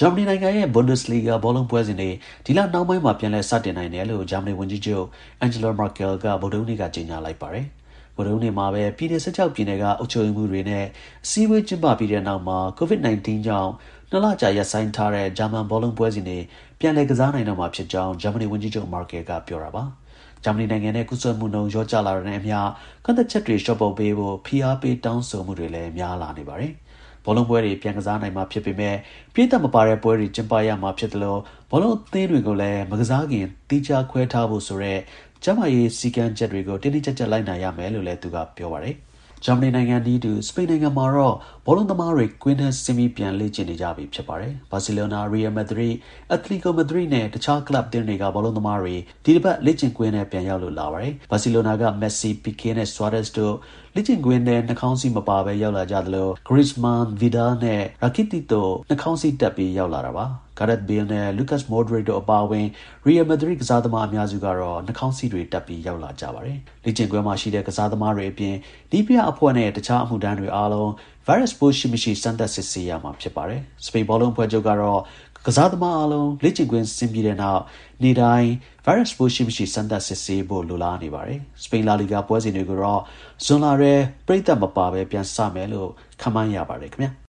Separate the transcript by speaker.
Speaker 1: ဂျာမနီနိုင်ငံရဲ့ Bundesliga ဘောလုံးပွဲစဉ်တွေဒီလနောက်ပိုင်းမှာပြန်လည်စတင်နိုင်တယ်လို့ဂျာမနီဝန်ကြီးချုပ် Angela Merkel ကဗုဒ္ဓဟူးနေ့ကကြေညာလိုက်ပါတယ်။ဗုဒ္ဓဟူးနေ့မှာပဲပြည်နယ်16ပြည်နယ်ကအုပ်ချုပ်ရေးမှူးတွေနဲ့အစည်းအဝေးကျင်းပပြီးတဲ့နောက်မှာ COVID-19 ကြောင့်2 လကြာရပ်ဆိုင်းထားတဲ့ဂျာမန်ဘောလုံးပွဲစဉ်တွေပြန်လည်ကစားနိုင်တော့မှာဖြစ်ကြောင်းဂျာမနီဝန်ကြီးချုပ် Merkel ကပြောတာပါ။ဂျာမနီနိုင်ငံနဲ့ကူးစက်မှုနှုန်းလျော့ကျလာတာနဲ့အမျှကန့်သတ်ချက်တွေလျှော့ပေါ့ပေးဖို့ဖိအားပေးတောင်းဆိုမှုတွေလည်းများလာနေပါတယ်။ဘောလုံးပွဲတွေပြန်ကစားနိုင်မှာဖြစ်ပေမဲ့ပြည်သက်မပါတဲ့ပွဲတွေကျင်းပရမှာဖြစ်တယ်လို့ဘောလုံးအသင်းတွေကိုလည်းမကစားခင်တီးခြားခွဲထားဖို့ဆိုတဲ့ကျန်းမာရေးစည်းကမ်းချက်တွေကိုတင်းတင်းကျပ်ကျပ်လိုက်နာရမယ်လို့လည်းသူကပြောပါတယ်။ဂျာမနီနိုင်ငံဒီတူစပိန်နိုင်ငံမှာတော့ဘောလုံးသမားတွေကွင်းထဲဆင်းပြီးပြန်လေ့ကျင့်နေကြပြီဖြစ်ပါတယ်။ဘာစီလိုနာ၊ရီယယ်မက်ဒရစ်၊အက်တလီကိုမက်ဒရစ်နဲ့တခြားကလပ်အသင်းတွေကဘောလုံးသမားတွေဒီတစ်ပတ်လေ့ကျင့်ကွင်းထဲပြန်ရောက်လို့လာပါတယ်။ဘာစီလိုနာကမက်ဆီ၊ပီကေနဲ့ဆွာရက်စ်တို့လေ့ကျင့်ကွင်းထဲနှာခေါင်းစည်းမပါဘဲရောက်လာကြသလိုဂရစ်မန်၊ဗီဒါနဲ့ရာကီတီတို့နှာခေါင်းစည်းတပ်ပြီးရောက်လာတာပါ။ဂါရက်ဘေးနဲ့လူးကတ်မော်ဒရစ်တို့အပါအဝင်ရီယယ်မက်ဒရစ်ကစားသမားအများစုကတော့နှာခေါင်းစည်းတွေတပ်ပြီးရောက်လာကြပါတယ်။လေ့ကျင့်ကွင်းမှာရှိတဲ့ကစားသမားတွေအပြင်ဒီပြအဖွဲ့နဲ့တခြားအမှုထမ်းတွေအားလုံးဗိုင်းရပ်စ်ပိုးရှိမရှိစမ်းသပ်စစ်ဆေးရမှာဖြစ်ပါတယ်။စပိန်ဘောလုံးအဖွဲ့ချုပ်ကတော့ကစားသမားအားလုံးလေ့ကျင့်ကွင်းဆင်းပြီးတဲ့နောက်နေ့တိုင်းဗိုင်းရပ်စ်ပိုးရှိမရှိစမ်းသပ်စစ်ဆေးဖို့လိုလားနေပါတယ်။စပိန်လာလီဂါပွဲစဉ်တွေကိုတော့ဇွန်လထဲပြည်သက်မပါဘဲပြန်စမယ်လို့ခန့်မှန်းရပါတယ်ခင်ဗျာ။